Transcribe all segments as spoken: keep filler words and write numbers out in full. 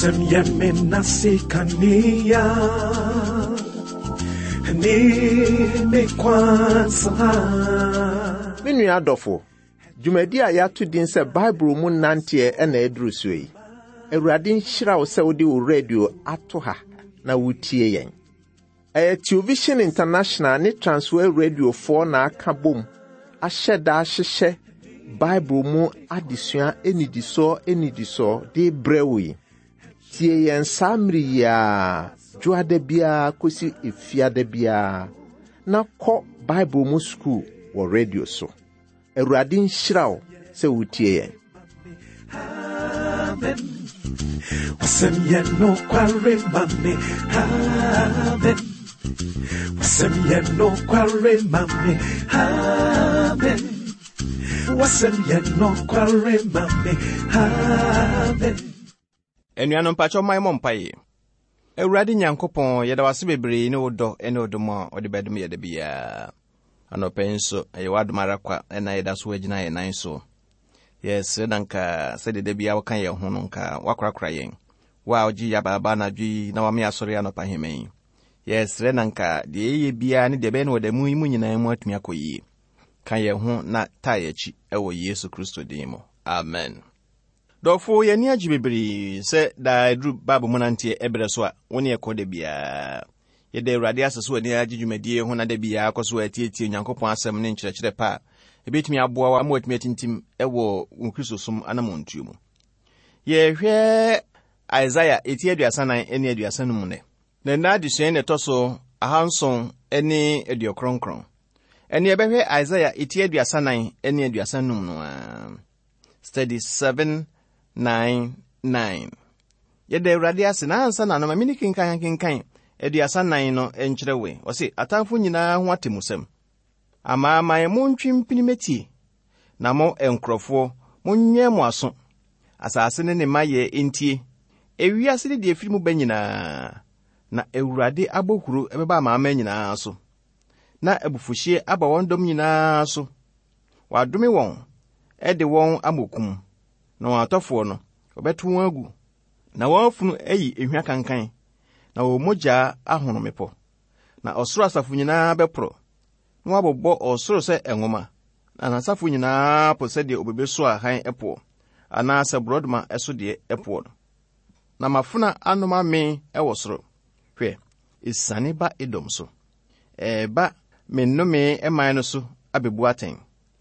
Wasem yeme nasikania ni me kwansa. Minu adofo Jumadi a yatu din se Bible mu nante e na eduru so yi. Awurade nhyira wo se wo de wo radio ato ha na wutie yen. Eh Television International ni Transworld Radio four na aka bom. Ahye da ahye Bible mu adesua enidiso enidiso de brewi. Tie yen samri ya juade bia kosi efiade bia na ko Bible mu school wo radio so. Awurade nhyira wo se wutie yen. Wasem yeno kware mame amen. Wasem yeno kware mame amen. Wasem yeno kware mame amen. Enuanom pacho mai mompaye. Awurade Nyankopɔn yɛda wase bebree ne wodɔ ene odomo ode bedum yɛda bia. Anopenso ayi wadumara kwa ena yɛda so agina yɛ nan so. Yes, danka sɛ de bia woka yɛ ho no nka wakorakora yɛn. Wa oji ya baba na dwi na wame asɔre anɔpa hemen. Yes, danka de yɛ bia ne de bɛ no de mu mu nyinaa mu atumi akoyi. Ka yɛ ho na ta yɛ chi ɛwɔ Yesu Kristo din mu. Amen. Dɔfo yɛ ni agye bebree sɛ da edru Bible mu nante ebre so a woni ekɔ de bia. Yɛ de Awurade aseso ani agye dwumadie ho na de bia akɔso atietie Nyankopɔn asɛm ne nkyerɛkyerɛ pa. Ebetumi aboa wa mo atumi atintim ɛwɔ Nkristo som anamontuo mu. Yɛ hwɛ Isaiah eighty aduasa nine ene aduasa num ne. Na na adesua ne toso ahanson ene aduokronkron. Ene ebehwɛ Isaiah eighty aduasa nine ene aduasa num no a. Study seven nine nine. Yɛde Awurade ase na ansa na no ma mini kinkan kinkan aduasa nine no enkyerɛwe. Wɔse atamfo nyinaa ho atemusɛm. Ama ama mo ntwimpini meti na mo enkrofo mo nyɛ mo aso. Asase ne ne maye entie. Ewiase de de firimu banyina na Awurade abohuru ebeba ama ama nyinaa so. Na abufuhye aba wɔn dom nyinaa so. Wadome wɔn ede wɔn amokum. Na wɔn atɔfo no obetu wɔn agu. Na wɔn funu eyi ehwa kankan. Na wɔn mogya ahono mepo. Na ɔsoro asafo nyinaa bɛpro. Na wabobɔ ɔsoro sɛ enwoma. Na nasafo nyinaa po sɛ de obebeso a han epo. Ana sɛ brodma ɛso de epo no. Na mafuna anoma me ɛwɔ soro. Hwɛ, isane ba Edom so. Eba menome eman no so abebu aten.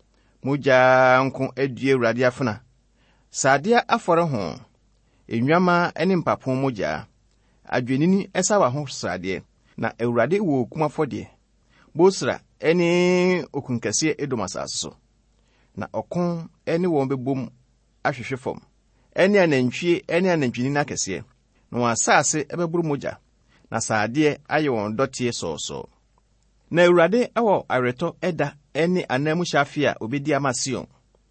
Mogya nko adue Awurade afuna. Sadia afɔre ho. Enwama ene mpapon mogya. Adwenini esa wa ho srade. Na Awurade wo kumafɔde. Bosra ene okunkase Edom asase so. Na ɔkon ene wɔn bebom ahwehwe fam. Ene anantwie ene anantwini na kɛse. Na wɔn asase ebeburu mogya. Na saade aye wɔn dɔte sɔɔsɔ. Na Awurade ɛwɔ areto ɛda ene anamu shafia obedi amasion.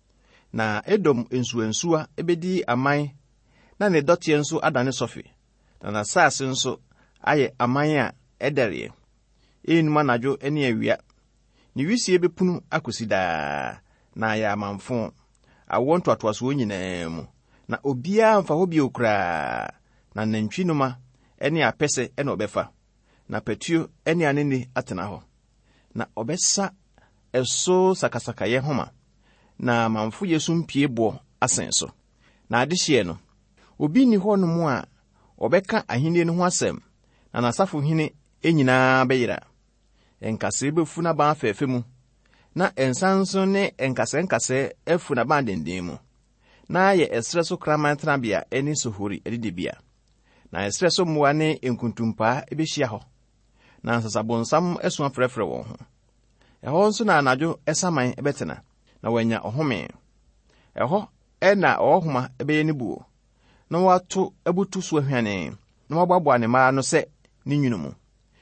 Na Edom ensuensua ebedi aman na ne dɔte nso adane sofi. Na na asase nso aye aman a ɛdɛre. Enuma najo ene awia. Ni wisie bepunu akosida na ya amanfo. Awonto atoaso nyinaa mu. Na obia mfa ho bi okra. Na nantwinuma ene apese ene obefa. Na petuo ene anene atena ho. Na obesa eso sakasaka ye homa. Na manfo Yesu mpie bo asenso. Na adehye no obi ni ho no mu a obeka ahinde no ho asem. Na nasafo hine enyina beyira. Enkase befu na ba afefe mu. Na ensanso ne enkase enkase efu na ba denden mu. Na ye esre so kraman trabia eni sohori edidibia. Na esre so muwa ne enkuntumpa ebehia ho. Na nsasabonsam esu afrefre won ho. Eho nso na anajo esaman ebetena. Na wanya ohome. Eho ena ohoma ebeye ne buo. Na wato ebutu so ahwane. Na wababo ane ma no se ne nwunumu.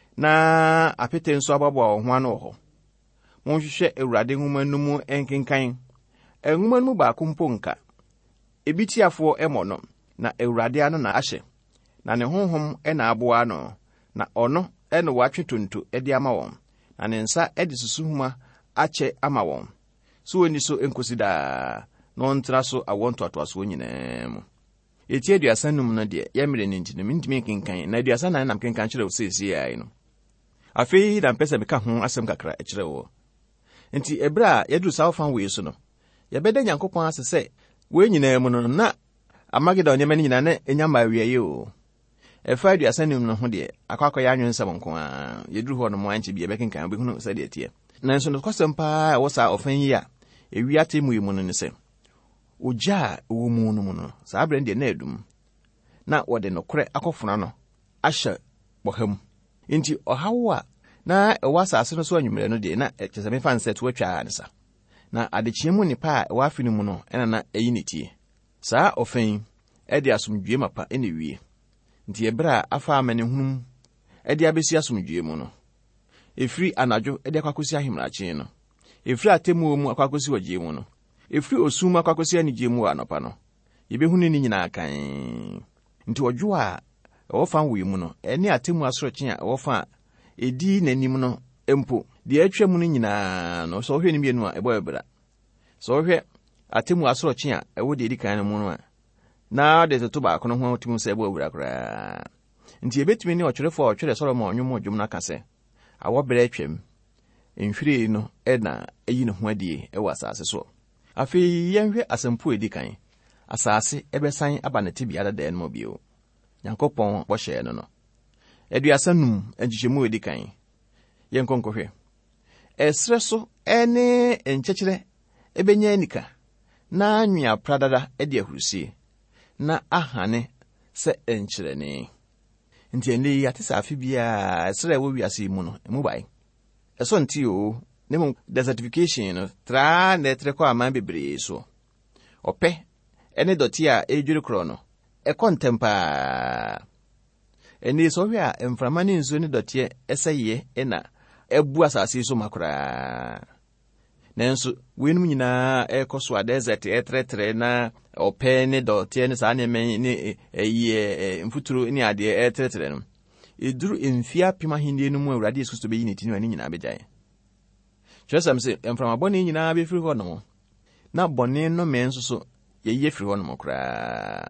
Na apete nso ababo ho ano ho. Monhwehwe Awurade nhoma no mu enkenkan. Enhoma no mu ba kompo nka. Ebitiafo emono na Awurade ano na ahye. Na ne honhom ena aboa no. Na ono ena watwetonto edi ama won. Na ne nsa edi susuhuma ache ama won. So eni so enkosida no ntra so awonto atoaso nyinaa mu. Yeti aduasa num no de yemre ne ntini mintimi kenkan na aduasa nan nam kenkan kyerɛ wo sesi ai no. Afei da mpɛsɛ meka ho asɛm kakra kyerɛ wo. Nti ebra yɛduru Southern we so no. Yɛbɛda Nyankopɔn ase sɛ we nyinaa mu no na Amageda onyema ne nyinaa na enyamba wiye o. Efa aduasa num no ho de akwakɔ ya anwensɛm nko a yɛduru hɔ no mo anche bi yɛbɛkenkan obehunu sɛ de tie. Nanso no kwasɛm pa wɔ sa ofan yi a ewi atemu yi mu no ne sɛ ogya wo mu no mu no saa brɛ de na adum na wɔde no korɛ akɔfona no ahyɛ bɔham. Nti ɔhawo a na ɛwɔ asase no so anwumere no de na kyesɛ me fan sɛ to atwa ne sa. Na adekyee mu nipa a ɛwɔ afi no mu no ɛna na ɛyi ne tie. Saa ofan ɛde asomdwie mapa ɛna wie. Nti ebra afa amane hunum ɛde abesi asomdwie mu no. Efiri anadwo ɛde akwakosi ahimrache no. Efiri atemu mu akwakosi wagye mu no. Efiri osum akwakosi anigye mu anopa no. Yebehunu ni nyina kan. Nti odwo a ɛwɔ fa wo mu no ɛne atemu asorokye a ɛwɔ fa edi nanim no empo de atwa mu no nyina no so hwɛ ni bienu a ɛbɔ ebra. So hwɛ atemu asorokye a ɛwɔ de edi kan no mu no a na de to ba kono ho timu sɛ ɛbɔ ebra kora. Nti ebetumi ne ɔtwerefo a ɔtwerɛ Solomon onwom odwom na ka sɛ awɔ bere atwam nhwire no ɛna eyi ne ho adie ɛwɔ asase so. Afei yɛnhwɛ asɛmpo edi kan. Asase ɛbɛsan aba ne tibia da dan mu bio. Nyankopɔn bɔhyɛ no no. Aduasa num agyigyemu edi kan. Yɛnkonkɔhwɛ. Ɛsrɛ so ɛne nkyɛkyerɛ ɛbɛnya anika na nwea pradada ɛde ahurusie na ahane sɛ enkyerɛne. Nti ɛnle yi ate sɛ afi bia ɛsrɛ ɛwɔ wiase mu no emu bai. Ɛso nti o ne mu desertification no tra na ɛtrɛ kɔ aman bebree so. Ɔpɛ ɛne dɔte a ɛdwere korɔ no ɛkɔ ntempa. Ɛne so hwɛ a mframa ne nsuo ne dɔte ɛsɛyɛ ɛna ɛbu asase so makora. Nanso wenum nyinaa ɛkɔ so a desert ɛtrɛtrɛ na ɔpɛ ne dɔte ne saa ne men ne ɛyɛ mfuturo ne ade ɛtrɛtrɛ no. Eduru emfia pima hindie no mu Awurade Yesu Kristo beyi ne tinu ani nyinaa begyae. Kyerɛsɛm sɛ mframa bɔne nyinaa befiri hɔ no. Na bɔne no men nso so yɛyɛ firi hɔ no kora.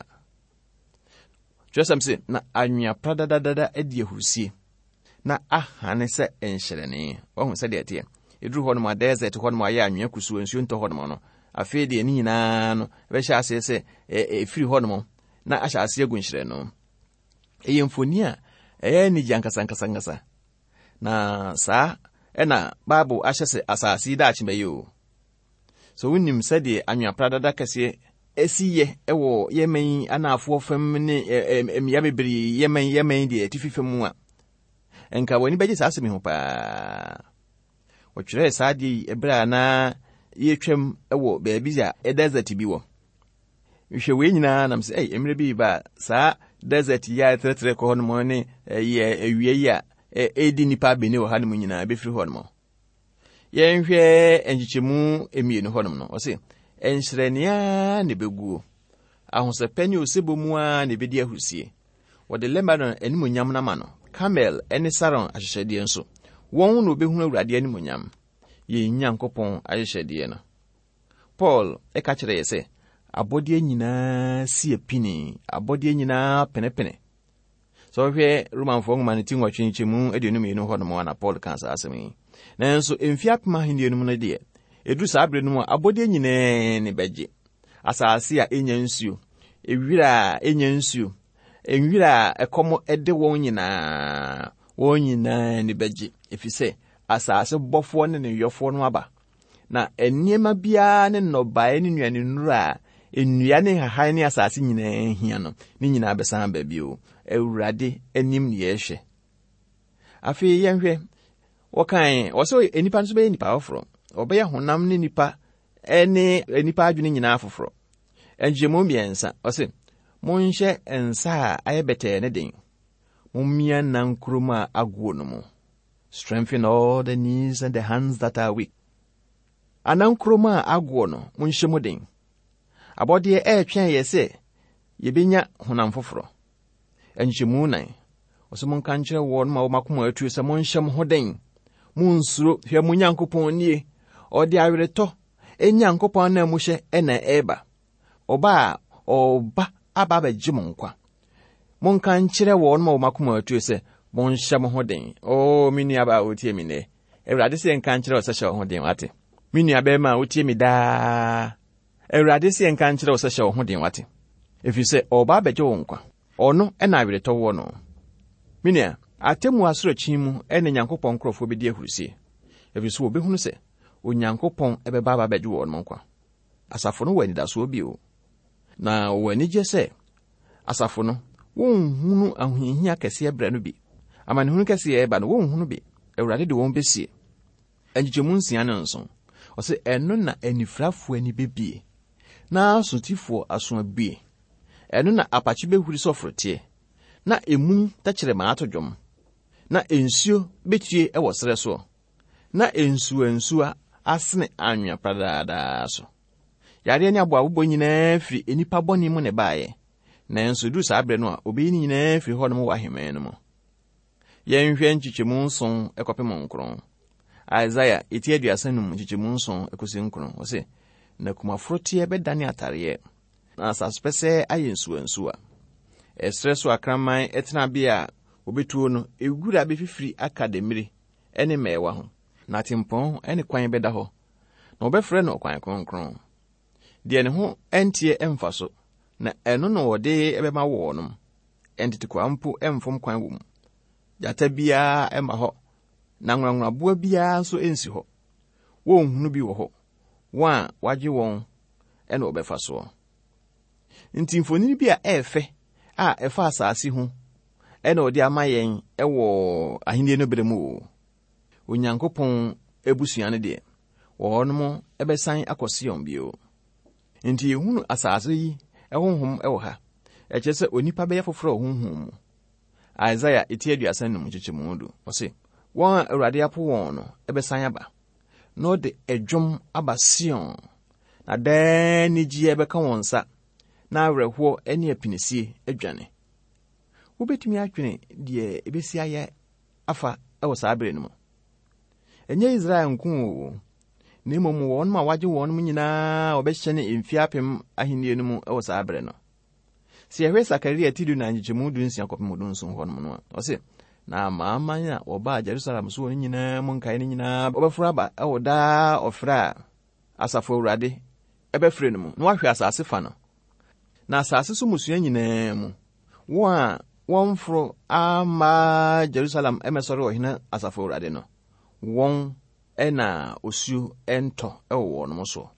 Kyerɛsɛm sɛ na anwea pradadadada adi ahurusie na ahane sɛ enhyerɛne. Ɔhu sɛ de ɛteɛ. Eduru hɔ no ma desert hɔ no ma yɛ anwea kusuo nsuo ntɔ hɔ no no. Afei de ani nyinaa no bɛhyɛ ase sɛ efiri hɔ no na ahyɛ ase agu nhyerɛ no. Ɛyɛ mfoni a ɛyɛ ni jankasa nkasa nkasa. Na saa ɛna Bible ahyɛ sɛ asase da akyemɛyɛ o. So wonim sɛ de anwea pradada kɛse esiye ɛwɔ yemen anaafo fam ne emia bebree yemen yemen de atififa mu a enka wani bɛgye saa asɛm ho pa. Wɔtwerɛ saa de ebra na yɛtwam ɛwɔ baabi a desert bi wɔ. Nhwɛ we nyinaa nam sɛ ei emre bi ba saa desert ya tretre kɔ hɔ no mo ne ɛyɛ awie yi a edi nipa bene wɔ ha no nyinaa befiri hɔ no mo. Yɛnhwɛ enhyehyɛmu emienu hɔ no no ɔse enhyerɛnea ne beguo ahosɛpɛ ne osebo mu a ne bedi ahurusie. Wɔde Lebanon animonyam na ma no Camel ɛne Saron ahyehyɛdeɛ nso wɔn no obehunu Awurade animonyam yɛ Nyankopɔn ahyehyɛdeɛ no. Paul ɛka kyerɛ yɛ sɛ abɔdeɛ nyinaa si apini abɔdeɛ nyinaa penepene. So hwɛ Romanfo nwoma ne ti nwɔtwe nkyɛmu aduonu mmienu hɔ no mo na Paul kan saa asɛm yi. Nanso emfia pema hindie no mu no deɛ edu saa abre no mu abɔdeɛ nyinaa ne bɛgye. Asase a enya nsuo, ewira a enya nsuo, enwira a ɛkɔm ɛde wɔn nyinaa, wɔn nyinaa ne bɛgye. Efisɛ asase bɔfoɔ ne ne yɔfoɔ no aba. Na enniema bia ne nnɔbae ne nuane nnura a ennua ne hahan ne asase nyinaa hia no ne nyinaa bɛsan ba bio. Awurade anim ne yɛhwɛ. Afei yɛnhwɛ wɔkan wɔsɛ enipa nso bɛyɛ nipa aforo. Obɛyɛ honam ne nipa ɛne nipa adwene nyinaa foforo. Enjemu mbiɛnsa ɔse monhyɛ nsa a ayɛ bɛtɛɛ ne den. Mummia nankroma aguo no mu. Strengthen all the knees and the hands that are weak. Anankroma aguo no monhyɛ mu den. Abɔdeɛ ɛɛtwɛn yɛ sɛ yɛbɛnya honam foforo. Enjemu nan ɔse monka nkyerɛ wɔn ma wɔmakoma atu sɛ monhyɛ mo ho den. Munsuro hwɛ mo Nyankopɔn nie. Ɔde aweretɔ Nyankopɔn na mu hyɛ ɛna ɛba. Ɔba a ɔba aba ba gye mo nkwa monka nkyerɛ wɔn ma wɔmakoma atuo sɛ monhyɛ mo ho den o me nua ba wotie me ne Awurade sɛ nka nkyerɛ wo sɛ hyɛ wo ho den wate me nua ba ma wotie me daa Awurade sɛ nka nkyerɛ wo sɛ hyɛ wo ho den wate efi sɛ ɔba ba gye wo nkwa ɔno ɛna aweretɔ wɔ no me nua atemu asorɔkyi mu ɛne Nyankopɔn nkurɔfo bedi ahurusie efi sɛ obehunu sɛ Onyankopɔn ɛbɛba ba bɛgye wɔn nkwa asafo no wɔ anidaso bi o na wɔ anigye sɛ asafo no wonhunu ahohia kɛse brɛ no bi amanehunu kɛse ɛba no wonhunu bi Awurade de wɔn besie angyegyemu nsia ne nso ɔsɛ ɛno na anifrafo ani bebie na asotifo aso abie ɛno na apakye behuri sɔfroteɛ na emu takyere ma ato dwom na ensuo betue ɛwɔ sere so na ensuo ensuo asene anwea pradaada so yare ne aboa bobɔ nyinaa firi enipa bɔne mu ne baaye na enso du saa bre no a obeyi nyinaa firi hɔ no wɔ ahemman no mu yɛnhwɛ nkyikyemu nson ɛkɔpem nkron Isaiah eti aduasa num nkyikyemu nson ekosi nkron ɔse na kumafroteɛ bɛdane atareɛ na asaspɛsɛ ayɛ nsuo nsuo ɛsrɛ so akraman ɛtena bia obetuo no egura befifiri akademiri ɛne mɛwa ho na tempɔn ɛne kwan bɛda hɔ na ɔbɛfrɛ no kwan kronkron deɛ ne ho ɛntie ɛmfa so na ɛno no wɔde ɛbɛma wɔnom ɛntete kwampo ɛmfom kwan wom jata biara ɛma hɔ na nwanwaboa biara nso ɛnsi hɔ wɔnhunu bi wɔ hɔ wɔn a wagye wɔn ɛna ɔbɛfa so nti mfonini bi a ɛɛfɛ a ɛfa asase ho ɛna ɔde ama yɛn ɛwɔ ahenie no bere mu o Onyankopɔn ebusua no deɛ wɔnom ɛbɛsan akɔ Sion bio nti yehunu asase yi ɛhonhom ɛwɔ ha ɛkyɛ sɛ onipa bɛyɛ foforo honhom mu Isaiah eti aduasa num kyekyemu du ɔse wɔn Awurade apo wɔn no ɛbɛsan aba na ɔde adwom aba Sion na daa nigye ɛbɛka wɔn nsa na awerɛhoɔ ɛne apinisie adwane wobɛtumi atwene deɛ ebesi ayɛ afa ɛwɔ saa bere no mu ɛnyɛ Israel nko o na mmom wɔn ma wagye wɔn mu nyinaa wɔbɛhyɛ ne mfi apem ahenni no mu ɛwɔ saa bere no si ehwe Sakaria tidu na ngyegyemu du nsia kɔpem du nso hɔ no no ɔse na maaman a wɔba Jerusalem so wɔn nyinaa mu nkae ne nyinaa wɔbɛfra aba ɛwɔ daa ɔfra asafo Awurade ɛbɛfrɛ no mu na wahwɛ asase fa no na asase so musua nyinaa mu wɔn a wɔmforo ama Jerusalem ɛmɛsɔre ɔhene asafo Awurade no wɔn ɛna osuo ɛntɔ ɛwɔ wɔn mo so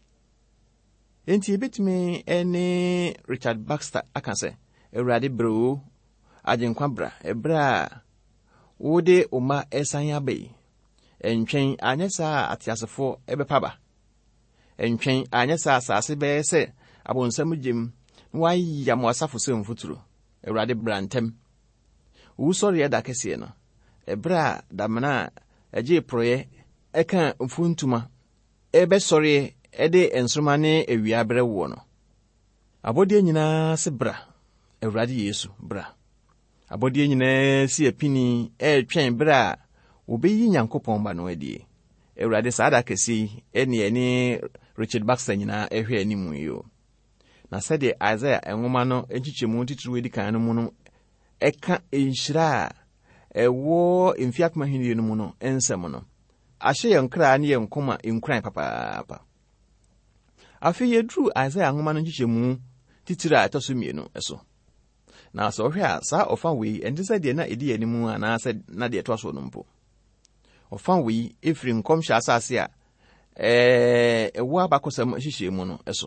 enti ebetumi ɛne Richard Baxter aka sɛ Awurade bro agyenkwa bra ebra wode oma ɛsan abai entwen anyɛ saa atiasefo ɛbɛpa ba entwen anyɛ saa asase bɛyɛ sɛ abonsam gyem wayya mo asafo sɛ mfuturo Awurade bra ntem wusɔre ɛda kɛseɛ no ebra damna agye proye ɛka mfuntuma ɛbɛsɔre ɛde ensroma ne ewia brɛ wo no abɔde nyinaa se bra Awurade Yesu bra abɔde nyinaa si apini ɛtwɛn bra obeyi Nyankopɔn ba no adie Awurade saada kɛse ɛne ɛne Richard Baxter nyinaa ɛhwɛ animu yo na sɛde Isaiah enwoma no enkyikyemu titiri edi kan no mu no ɛka enhyira ɛwɔ mfiakoma henie no mu no ensɛm no ahye yɛn kra ne yɛn koma enkran papaapa afi yedru Isaiah nwoma no nkyikyemu titiri a ɛtɔso mienu ɛso na sɛ ɔhwɛ a saa ɔfa wei ɛnte sɛ deɛ na edi animu ana sɛ na deɛ ɛtɔ so no mpo ɔfa wei efiri nkɔmhyɛ asase a ɛɛ ɛwɔ abakɔsɛm hyehyɛmu no ɛso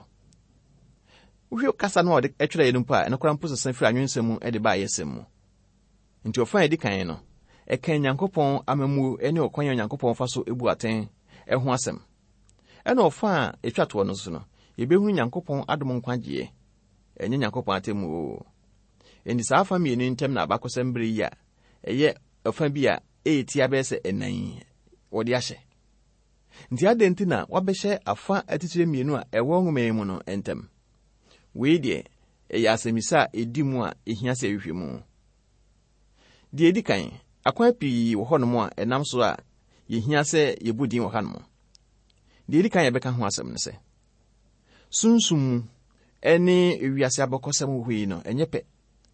wohwɛ kasa no ɔde ɛtwerɛ yɛn mpo a ɛno kora mpo sɛ firi anwensɛm ɛde ba ayɛsɛm mu nti ɔfa edi kan no ɛka Nyankopɔn amamu ɛne ɔkwan Nyankopɔn fa so ebu aten ɛho asɛm ɛna ɔfa a etwa to no so no yɛbɛhunu Nyankopɔn adom nkwagyeɛ ɛnyɛ Nyankopɔn atemu o ɛndi saa fa mienu ntem na abakɔsɛm bere yi a ɛyɛ ɔfa bi a ɛti abɛsɛ ɛnan wɔde ahyɛ nti adɛnti na wabɛhyɛ afa atitire mienu a ɛwɔ nwoma mu no ntem wei deɛ ɛyɛ asɛmisa edi mu a ehia sɛ ehwehwɛ mu deɛ edi kan akwan pii wɔ hɔ no mu a ɛnam so a yehia sɛ yebudin wɔ ha no mu deɛ edi kan yɛbɛka ho asɛm ne sɛ sunsum ene ewiase abokosam hui no enyepe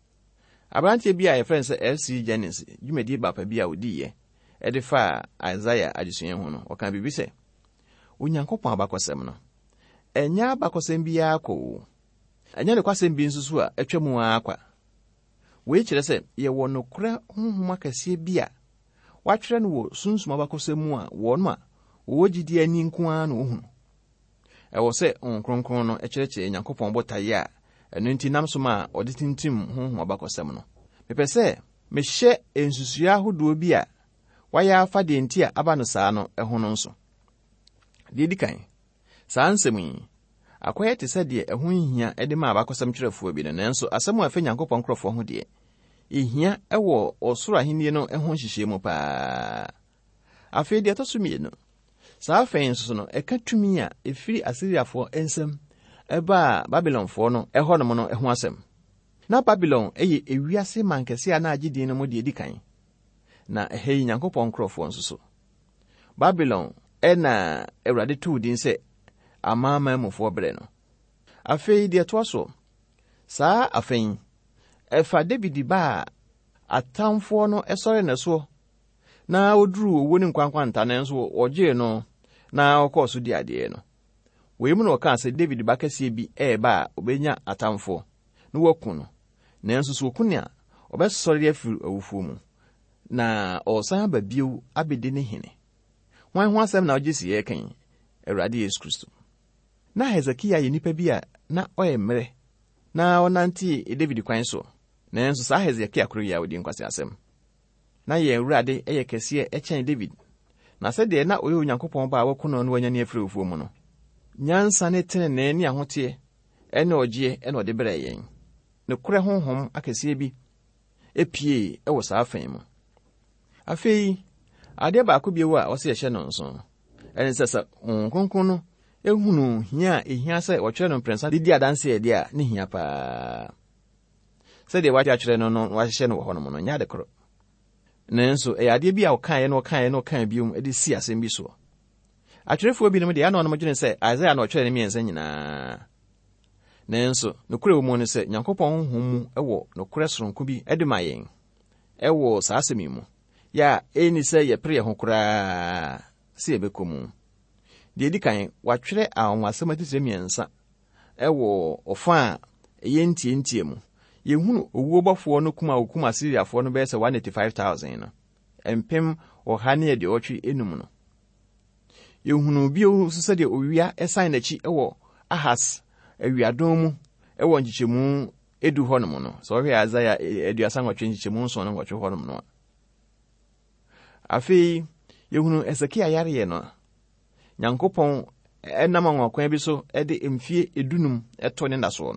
abrante bi a ye friend say F C Jennings dwumedi bapa bi a odiye edifa Isaiah adisuye ho no oka bibi se Onyankopon abakosam no enya abakosam bi akọ enya ne kwasem bi nsusu a atwamu akwa we kire se ye wo no kra honhom akase bi a watwere no wo sunsum abakosam mu a wo no a wo gidi ani nko a no ohunu e wo se onkronkron no e kire Nyankopon botaye a eno nti nam so ma ode tintim honhom abakosam no mepese me hye ensusu ahodo bi a waya afa de nti a aba no saa no e ho no nso de dikan saa nsemi akoye te se de ehun hia ede ma abakosam kyerefo bi no nanso asemu afa Nyankopon krofo ho de ehia ewo osoro ahenie no ehun hihye mu pa afa de to sumi no saa fen so no eka tumi a efiri Asiriafo ensem eba Babylonfo no eho no no ehun asem na Babylon eye ewiase mankese a na agidin no mu de dikan na ehe Nyankopon krofo nso so Babylon ena Ewrade tu din se amama mufo bre no afei de to so saa afei efa David ba atamfo no esore ne so na oduru owo ni nkwankwanta na nso oje no na okoso di ade no we mu no ka se David ba kase bi e ba obenya atamfo no waku no na nso so oku ne a obesore afiri awufu mu na osan ba biu abede ne hene wan ho asem na ogisi ye kan Ewrade Yesu Kristo na Hezekia ye nipa bi a na oyemre na onanti David kwan so na nso sa Hezekia kro ya odi nkwase asem na ye Ewrade eye kese e chen David na se de na oye Onyankopon ba wakuno no wanya ne afiri ofuo mu no nyansa ne tene ne ahote ene ogie ene ode bere yen ne kure honhom akese bi epie e wo sa afan mu afei ade ba ko biewu a wo se ye hye no nso ene sesa onkonkon no ehunu hia ehia se wo kyere no prensa didi adanse e dia ne hia pa se de wa kyere no no wa hye no wo no no nya de kro nenso e ade bi a wo kan ye no kan ye no kan bium e de si asem bi so atwerefo bi no de ya no no modwene se Isaiah no kyere ne miensa nyina nenso no kure wo mu ne se Nyankopon honhom e wo no kure soronko bi e de mayen e wo sa asemi mu ya eni se ye pre ho kura si ebekomu de edikan watwere awon asematire miensa ewo ofa eye ntie ntie mu ye hunu owuo bofo no kuma okuma Asiriafo no be se one hundred eighty-five thousand no empem ohane de otwe enum no ye hunu bi o so de owia esan na chi ewo Ahas awiadon mu ewo nchichemu edu honom no so hwe Isaiah eduasa nwotwe nchichemu nso no nwotwe honom no afei yehunu Hezekia yare ye no Nyankopon enam nwakwan bi so ede emfie edunum eto ne ndaso no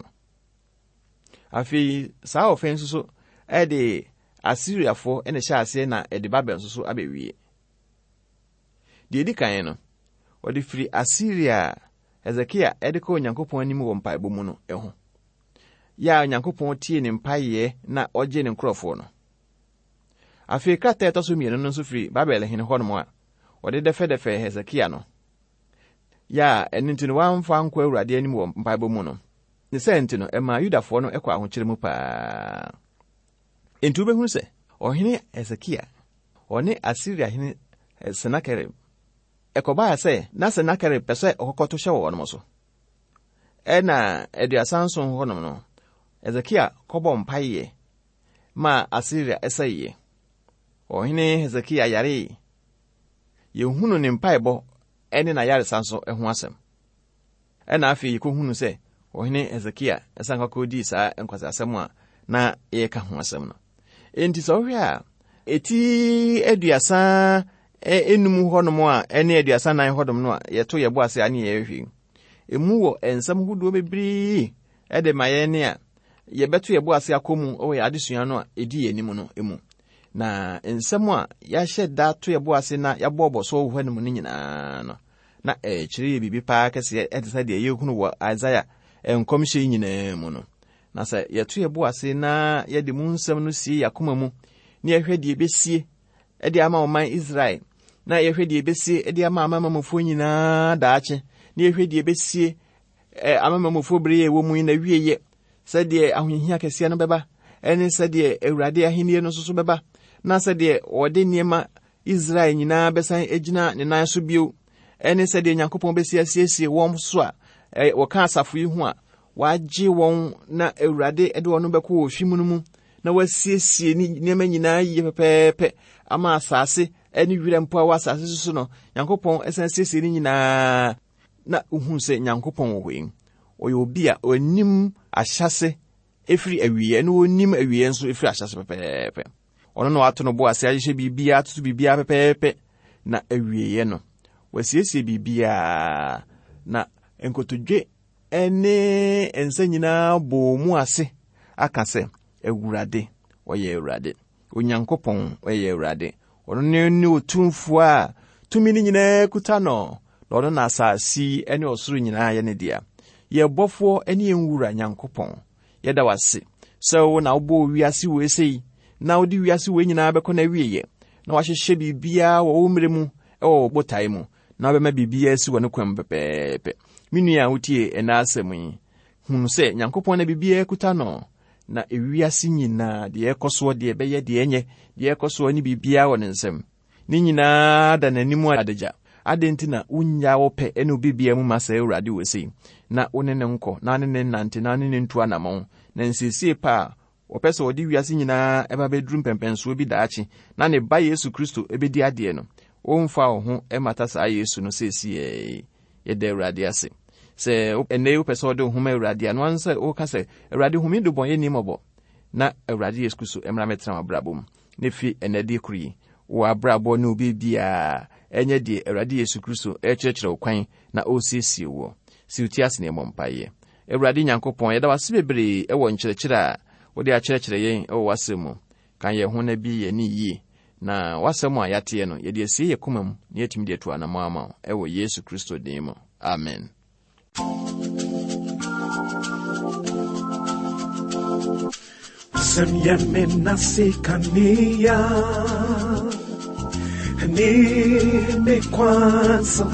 afei saa ofensu so ede Asiriafo ene hya ase na ede Babel so so abewie de edikan no ode firi Asiria Hezekia ede ko Nyankopon anim wo mpaebo mu no eho ya Nyankopon tie ne mpaye na oje ne nkrofo no afei krata eto so mienu no so firi Babel hene honom a ode defe defe Hezekia no ya eninti no wamfa nko Ewrade anim wo mpaebo mu no ne senti no ema Yudafo no ekwa ahokyere mu pa entu behunu se ohene Hezekia one Asiria hene Senakerib ekoba se na Senakerib pese okokoto hye wo no so ena eduasanso honom no Hezekia kobo mpaye ma Asiria esaye ohene Hezekia yare yehunu ne mpaebo ene na yare sanso eho asem ena afi ko hunu se ohene Hezekia esanka ko di sa enkwasa asem a na ye ka ho asem no enti so hwe a eti eduasa enum honom a ene eduasa nan hodom no a yeto yebo ase ane ye hwe emu wo ensam hudo bebri ede maye ne a yebeto yebo ase akomu o ya adesua no a edi yenim no emu na ensam a ya hye da to yebo ase na ya bobo so wo hwanum ne nyina no na e kire bibi pa kase ede sa de yehunu wo Isaiah enkomhye nyina mu no na sa yeto yebo ase na ye de mu nsam no sie yakoma mu ne yehwe de besie ede ama oman Israel na yehwe de besie ede ama ama mamofo nyina daache ne yehwe de besie eh amamamofo bere wo mu na wieye sɛdeɛ ahohia kɛseɛ no bɛba ɛne sɛdeɛ Awurade ahenni no soso bɛba na sɛdeɛ wɔde nneɛma Israel nyinaa bɛsan egyina ne nan so bio ɛne sɛdeɛ Nyankopɔn bɛsiasiesie wɔn so a wɔka asafo yi ho a wagye wɔn na Awurade ɛde wɔn bɛkɔ wɔ fi mu no mu na wasiesie ni nneɛma nyinaa yie pɛpɛɛpɛ ama asase ɛne wira mpo a wasase so no Nyankopɔn ɛsan siesie ni nyinaa na uhu sɛ Nyankopɔn wɔ hɔ yi ɔyɛ obi a onim ahyase efiri awie na onim awie nso efiri ahyase pɛpɛɛpɛ ɔno no ato no bo ase ahyɛ bibia atoto bibia pɛpɛɛpɛ na awie no wasiesie bibia na nkotodwe ene ensa nyinaa bo mu ase aka sɛ Awurade ɔyɛ Awurade Onyankopɔn ɔyɛ Awurade ɔno ne ne otumfo a tumi ne nyinaa kuta no na ɔno na asase ene ɔsoro nyinaa yɛ ne dia yɛ bɔfo ene enwura Nyankopɔn yɛda wase sɛ wo na wobɔ wiase wo esei na wodi wiase wo nyinaa bɛkɔ na wieye na wahyehyɛ bibia wɔ wo mmere mu ɛwɔ botae mu na bɛma bibia si wɔ ne kwam pɛpɛɛpɛ minua wotie ɛna asɛm yi hunu sɛ Nyankopɔn na bibia kuta no na ewiase nyinaa de ɛkɔso de ɛbɛyɛ de enye de ɛkɔso ne bibia wɔ ne nsɛm ne nyinaa da n'anim adagya adenti na unya wo pɛ ɛne bibia mu masa Awurade wɔ sei na one ne nkɔ na ne ne nante na ne ne ntu anamon na nsiesie pa wɔpɛ sɛ wɔde wiase nyinaa ɛba bɛduru mpɛmpɛnso bi daakye na ne ba Yesu Kristo ebedi ade no wɔmfa wo ho ɛmata saa Yesu no sɛsie yɛda Awurade ase sɛ ɛnɛ wo pɛ sɛ wɔde wo ho ma Awurade ano ansa wo ka sɛ Awurade humi do bɔn yɛ nimɔbɔ na Awurade Yesu Kristo ɛmra metra abrabɔ mu ne fi ɛnɛ de kuri wo abrabɔ ne obi bia ɛnyɛ de Awurade Yesu Kristo ɛkyerɛkyerɛ wo kwan na ɔsiesie wo si utiase ne mɔmpaye Awurade Nyankopɔn yɛda wase bebree ɛwɔ nkyerɛkyerɛ a wode akyerɛkyerɛ yɛn ɛwɔ wasɛm mu kan yɛ ho na bi yɛ ne yie na wasɛm a yɛateɛ no yɛde asie yɛ koma mu na yɛtumi de to anamo ama ɛwɔ Yesu Kristo din mu amen. Semya menase kania ni me kwansa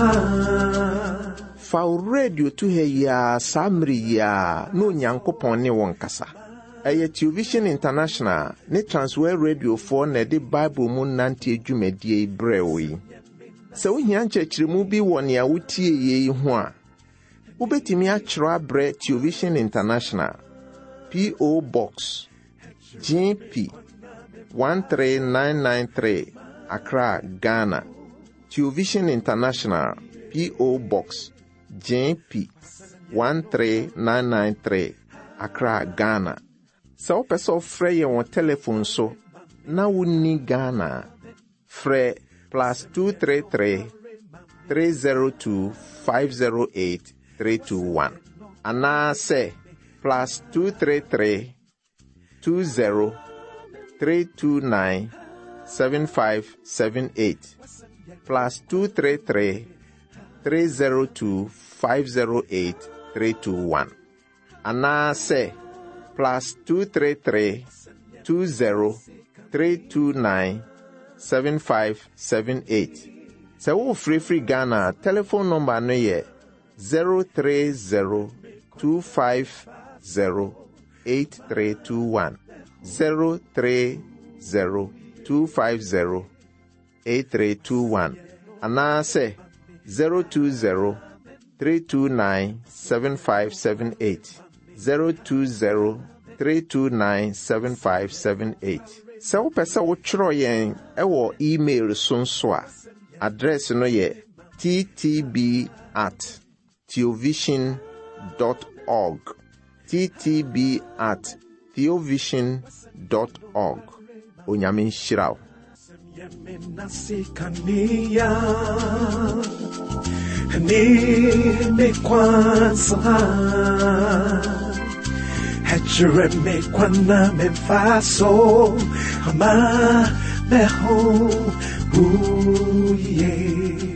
fa radio to he ya samri ya no Nyankopɔn ne wɔn kasa ɛyɛ Television International ne Transworld Radio for na de Bible mu nante adwumadie brewi sɛ wohia nkyerɛkyerɛmu bi wɔ ne a wotie yi ho a wobɛtumi akyerɛ abrɛ Television International P O Box G P one three nine nine three Accra, Ghana. Television International P O Box G P one three nine nine three Accra, Ghana. Sɛ wopɛ sɛ wofrɛ yɛn wɔ telephone so na wonni Ghana frɛ plus two three three three zero two five zero eight three two one anaa sɛ plus two three three two zero three two nine seven five seven eight plus two three three three zero two five zero eight three two one anaa sɛ plus two three three two zero three two nine seven five seven eight. Sɛ wo free free Ghana telephone number no yɛ zero three zero two five zero eight three two one zero three zero two five zero eight three two one anaa sɛ zero two zero three two nine seven five seven eight zero two zero three two nine seven five seven eight. Sɛ wopɛ sɛ wotwerɛ yɛn ɛwɔ email so nso a address no yɛ t t b at theovision dot org t t b at theovision dot org. Onyame nhyira wo. Hechure me kwana me faso ama me ho uye